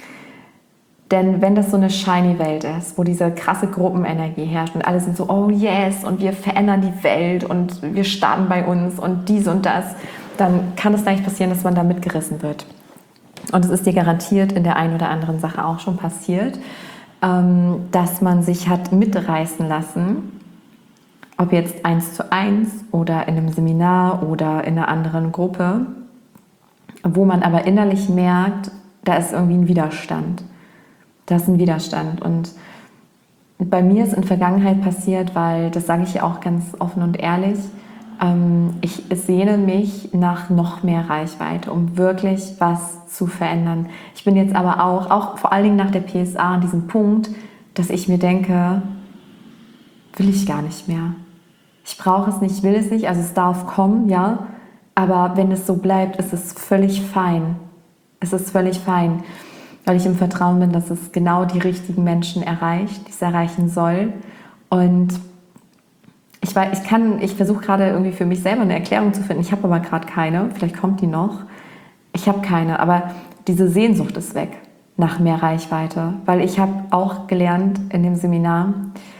Denn wenn das so eine shiny Welt ist, wo diese krasse Gruppenenergie herrscht und alle sind so, oh yes, und wir verändern die Welt und wir starten bei uns und dies und das, dann kann es leicht passieren, dass man da mitgerissen wird. Und es ist dir garantiert in der einen oder anderen Sache auch schon passiert, dass man sich hat mitreißen lassen, ob jetzt eins zu eins oder in einem Seminar oder in einer anderen Gruppe, wo man aber innerlich merkt, da ist irgendwie ein Widerstand. Da ist ein Widerstand. Und bei mir ist in der Vergangenheit passiert, weil, das sage ich ja auch ganz offen und ehrlich, ich sehne mich nach noch mehr Reichweite, um wirklich was zu verändern. Ich bin jetzt aber auch, auch vor allen Dingen nach der P S A an diesem Punkt, dass ich mir denke, will ich gar nicht mehr. Ich brauche es nicht, ich will es nicht, also es darf kommen, ja, aber wenn es so bleibt, ist es völlig fein. Es ist völlig fein, weil ich im Vertrauen bin, dass es genau die richtigen Menschen erreicht, die es erreichen soll. Und ich, ich, kann, ich versuche gerade irgendwie für mich selber eine Erklärung zu finden, ich habe aber gerade keine, vielleicht kommt die noch. Ich habe keine, aber diese Sehnsucht ist weg nach mehr Reichweite, weil ich habe auch gelernt in dem Seminar,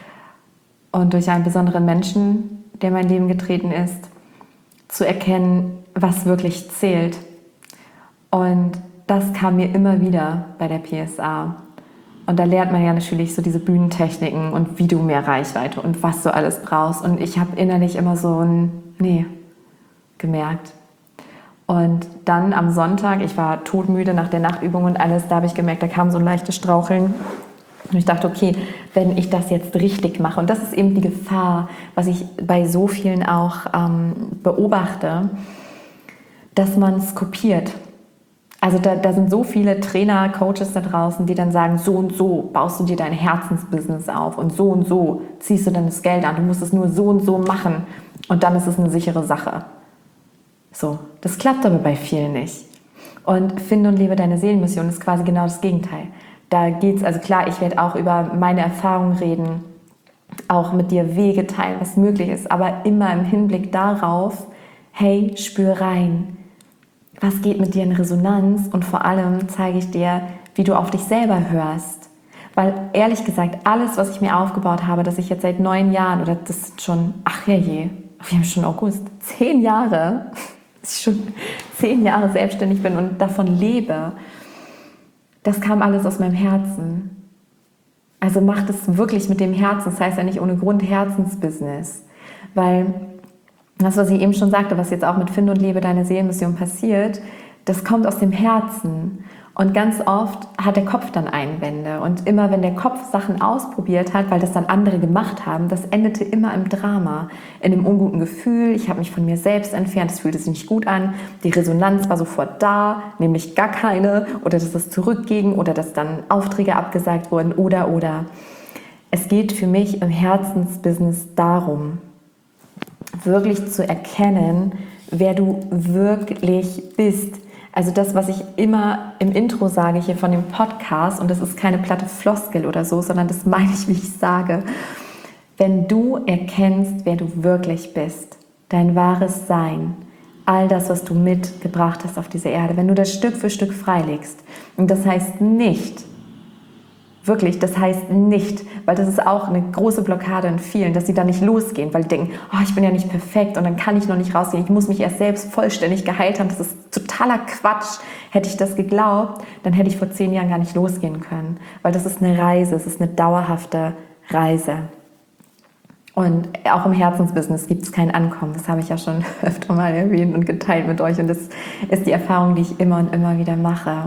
und durch einen besonderen Menschen, der in mein Leben getreten ist, zu erkennen, was wirklich zählt. Und das kam mir immer wieder bei der P S A. Und da lernt man ja natürlich so diese Bühnentechniken und wie du mehr Reichweite und was du alles brauchst. Und ich habe innerlich immer so ein Nee gemerkt. Und dann am Sonntag, ich war todmüde nach der Nachtübung und alles, da habe ich gemerkt, da kam so ein leichtes Straucheln. Und ich dachte, okay, wenn ich das jetzt richtig mache, und das ist eben die Gefahr, was ich bei so vielen auch ähm, beobachte, dass man es kopiert. Also da, da sind so viele Trainer, Coaches da draußen, die dann sagen, so und so baust du dir dein Herzensbusiness auf und so und so ziehst du dann das Geld an. Du musst es nur so und so machen und dann ist es eine sichere Sache. So, das klappt aber bei vielen nicht. Und finde und lebe deine Seelenmission ist quasi genau das Gegenteil. Da geht's, also klar, ich werde auch über meine Erfahrungen reden, auch mit dir Wege teilen, was möglich ist, aber immer im Hinblick darauf, hey, spür rein. Was geht mit dir in Resonanz? Und vor allem zeige ich dir, wie du auf dich selber hörst. Weil ehrlich gesagt, alles, was ich mir aufgebaut habe, dass ich jetzt seit neun Jahren, oder das ist schon, ach ja je, wir haben schon August, zehn Jahre, dass ich schon zehn Jahre selbstständig bin und davon lebe, das kam alles aus meinem Herzen. Also macht es wirklich mit dem Herzen, das heißt ja nicht ohne Grund Herzensbusiness. Weil das, was ich eben schon sagte, was jetzt auch mit Finde und Lebe deine Seelenmission passiert, das kommt aus dem Herzen. Und ganz oft hat der Kopf dann Einwände. Und immer wenn der Kopf Sachen ausprobiert hat, weil das dann andere gemacht haben, das endete immer im Drama, in einem unguten Gefühl. Ich habe mich von mir selbst entfernt, es fühlte sich nicht gut an. Die Resonanz war sofort da, nämlich gar keine. Oder dass es zurückging oder dass dann Aufträge abgesagt wurden oder, oder. Es geht für mich im Herzensbusiness darum, wirklich zu erkennen, wer du wirklich bist. Also das, was ich immer im Intro sage hier von dem Podcast, und das ist keine platte Floskel oder so, sondern das meine ich, wie ich sage. Wenn du erkennst, wer du wirklich bist, dein wahres Sein, all das, was du mitgebracht hast auf diese Erde, wenn du das Stück für Stück freilegst, und das heißt nicht, wirklich, das heißt nicht, weil das ist auch eine große Blockade in vielen, dass sie da nicht losgehen, weil die denken, oh, ich bin ja nicht perfekt und dann kann ich noch nicht rausgehen, ich muss mich erst selbst vollständig geheilt haben, das ist totaler Quatsch. Hätte ich das geglaubt, dann hätte ich vor zehn Jahren gar nicht losgehen können, weil das ist eine Reise, es ist eine dauerhafte Reise. Und auch im Herzensbusiness gibt es kein Ankommen, das habe ich ja schon öfter mal erwähnt und geteilt mit euch, und das ist die Erfahrung, die ich immer und immer wieder mache.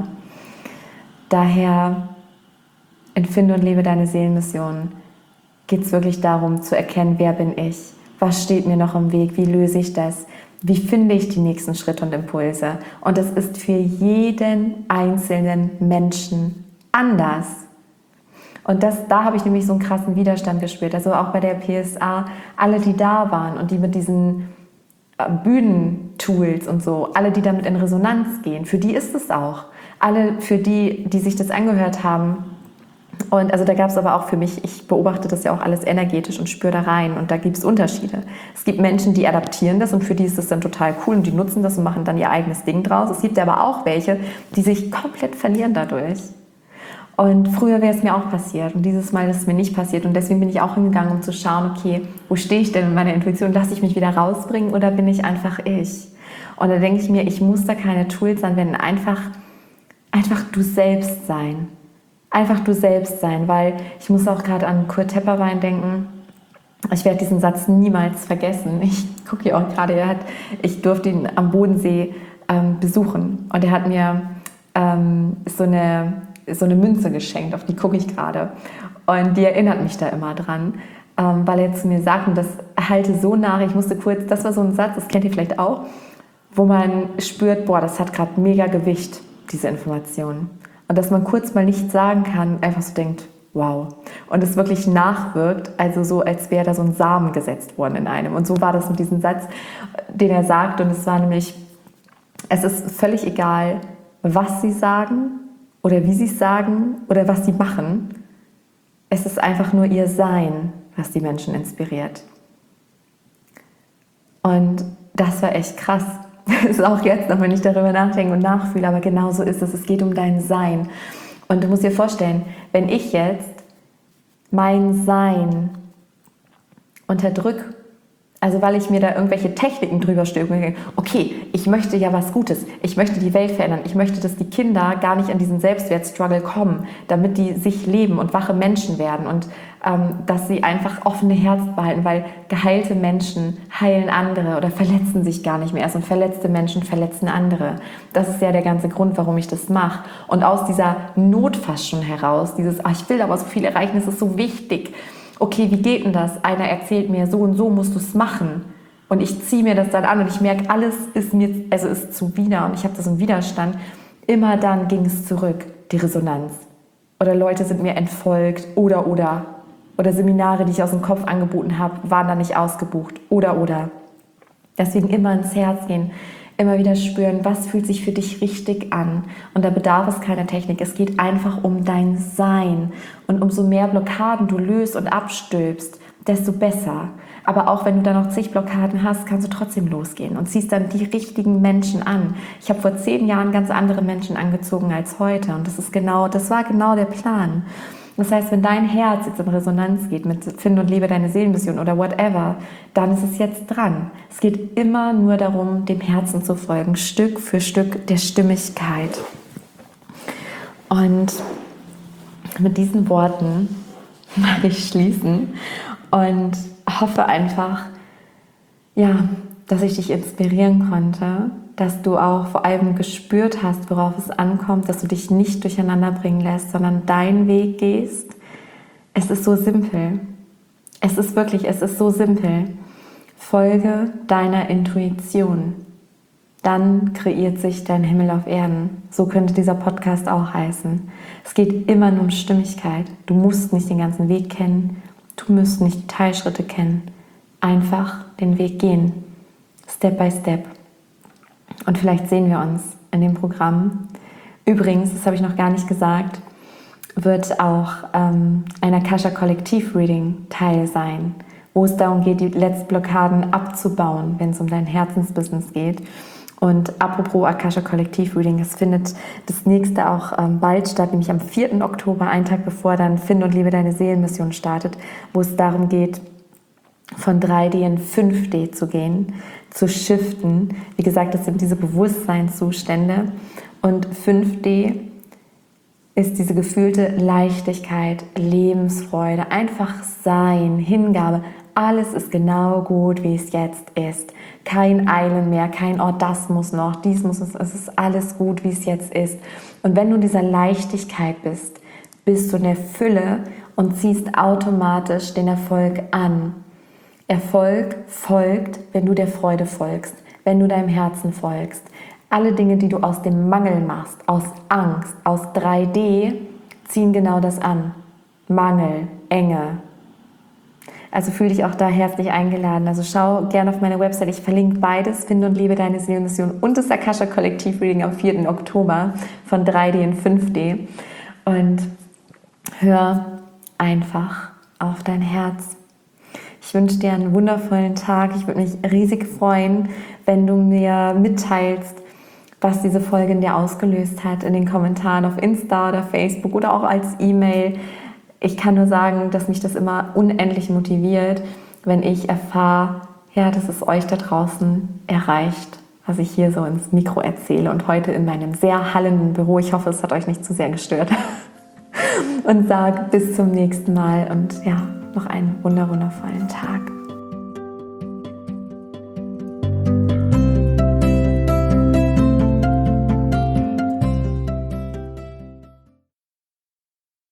Daher in Finde und Lebe deine Seelenmission geht es wirklich darum zu erkennen, wer bin ich, was steht mir noch im Weg, wie löse ich das, wie finde ich die nächsten Schritte und Impulse. Und das ist für jeden einzelnen Menschen anders. Und das, da habe ich nämlich so einen krassen Widerstand gespürt. Also auch bei der P S A, alle, die da waren und die mit diesen Bühnentools und so, alle, die damit in Resonanz gehen, für die ist es auch. Alle, für die, die sich das angehört haben. Und also da gab es aber auch für mich, ich beobachte das ja auch alles energetisch und spüre da rein und da gibt es Unterschiede. Es gibt Menschen, die adaptieren das und für die ist das dann total cool und die nutzen das und machen dann ihr eigenes Ding draus. Es gibt aber auch welche, die sich komplett verlieren dadurch. Und früher wäre es mir auch passiert und dieses Mal ist es mir nicht passiert und deswegen bin ich auch hingegangen, um zu schauen, okay, wo stehe ich denn in meiner Intuition? Lasse ich mich wieder rausbringen oder bin ich einfach ich? Und da denke ich mir, ich muss da keine Tools anwenden, einfach, einfach du selbst sein. Einfach du selbst sein, weil ich muss auch gerade an Kurt Tepperwein denken. Ich werde diesen Satz niemals vergessen. Ich gucke hier auch gerade, er hat, ich durfte ihn am Bodensee ähm, besuchen und er hat mir ähm, so eine so eine Münze geschenkt, auf die gucke ich gerade. Und die erinnert mich da immer dran, ähm, weil er zu mir sagt, und das halte so nach, ich musste kurz, das war so ein Satz, das kennt ihr vielleicht auch, wo man spürt, boah, das hat gerade mega Gewicht, diese Information. Und dass man kurz mal nichts sagen kann, einfach so denkt, wow. Und es wirklich nachwirkt, also so, als wäre da so ein Samen gesetzt worden in einem. Und so war das mit diesem Satz, den er sagt. Und es war nämlich, es ist völlig egal, was sie sagen, oder wie sie es sagen oder was sie machen. Es ist einfach nur ihr Sein, was die Menschen inspiriert. Und das war echt krass. Das ist auch jetzt noch, wenn ich darüber nachdenke und nachfühle, aber genau so ist es. Es geht um dein Sein. Und du musst dir vorstellen, wenn ich jetzt mein Sein unterdrücke, also weil ich mir da irgendwelche Techniken drüber stülpe, okay, ich möchte ja was Gutes, ich möchte die Welt verändern, ich möchte, dass die Kinder gar nicht an diesen Selbstwertstruggle kommen, damit die sich leben und wache Menschen werden und ähm, dass sie einfach offene Herzen behalten, weil geheilte Menschen heilen andere oder verletzen sich gar nicht mehr erst und verletzte Menschen verletzen andere. Das ist ja der ganze Grund, warum ich das mache. Und aus dieser Not fast schon heraus, dieses, ach, ich will aber so viel erreichen, das ist so wichtig. Okay, wie geht denn das? Einer erzählt mir, so und so musst du es machen. Und ich ziehe mir das dann an und ich merke, alles ist mir, also ist zuwider und ich habe das im Widerstand. Immer dann ging es zurück, die Resonanz. Oder Leute sind mir entfolgt oder, oder. Oder Seminare, die ich aus dem Kopf angeboten habe, waren dann nicht ausgebucht oder, oder. Deswegen immer ins Herz gehen, immer wieder spüren, was fühlt sich für dich richtig an. Und da bedarf es keiner Technik. Es geht einfach um dein Sein. Und umso mehr Blockaden du löst und abstülpst, desto besser. Aber auch wenn du da noch zig Blockaden hast, kannst du trotzdem losgehen und ziehst dann die richtigen Menschen an. Ich habe vor zehn Jahren ganz andere Menschen angezogen als heute. Und das ist genau, das war genau der Plan. Das heißt, wenn dein Herz jetzt in Resonanz geht mit Finde und lebe deine Seelenmission oder whatever, dann ist es jetzt dran. Es geht immer nur darum, dem Herzen zu folgen, Stück für Stück der Stimmigkeit. Und mit diesen Worten mag ich schließen und hoffe einfach, ja, dass ich dich inspirieren konnte, dass du auch vor allem gespürt hast, worauf es ankommt, dass du dich nicht durcheinander bringen lässt, sondern deinen Weg gehst. Es ist so simpel. Es ist wirklich, es ist so simpel. Folge deiner Intuition. Dann kreiert sich dein Himmel auf Erden. So könnte dieser Podcast auch heißen. Es geht immer nur um Stimmigkeit. Du musst nicht den ganzen Weg kennen. Du musst nicht die Teilschritte kennen. Einfach den Weg gehen. Step by Step. Und vielleicht sehen wir uns in dem Programm. Übrigens, das habe ich noch gar nicht gesagt, wird auch ähm, ein Akasha Kollektiv Reading Teil sein, wo es darum geht, die letzten Blockaden abzubauen, wenn es um dein Herzensbusiness geht. Und apropos Akasha Kollektiv Reading, es findet das nächste auch ähm, bald statt, nämlich am vierten Oktober, einen Tag bevor dann Finde und lebe deine Seelenmission startet, wo es darum geht, von drei D in fünf D zu gehen, zu shiften. Wie gesagt, das sind diese Bewusstseinszustände. Und fünf D ist diese gefühlte Leichtigkeit, Lebensfreude, einfach Sein, Hingabe. Alles ist genau gut, wie es jetzt ist. Kein Eilen mehr, kein oh, das muss noch, dies muss es, es ist alles gut, wie es jetzt ist. Und wenn du in dieser Leichtigkeit bist, bist du in der Fülle und ziehst automatisch den Erfolg an. Erfolg folgt, wenn du der Freude folgst, wenn du deinem Herzen folgst. Alle Dinge, die du aus dem Mangel machst, aus Angst, aus drei D, ziehen genau das an. Mangel, Enge, Also fühle dich auch da herzlich eingeladen. Also schau gerne auf meine Website. Ich verlinke beides, Finde und Lebe deine Seelenmission und das Akasha Kollektiv Reading am vierten Oktober von drei D in fünf D. Und hör einfach auf dein Herz. Ich wünsche dir einen wundervollen Tag. Ich würde mich riesig freuen, wenn du mir mitteilst, was diese Folge in dir ausgelöst hat, in den Kommentaren auf Insta oder Facebook oder auch als E-Mail. Ich kann nur sagen, dass mich das immer unendlich motiviert, wenn ich erfahre, ja, dass es euch da draußen erreicht, was ich hier so ins Mikro erzähle und heute in meinem sehr hallenden Büro. Ich hoffe, es hat euch nicht zu sehr gestört. Und sage bis zum nächsten Mal und ja, noch einen wundervollen Tag.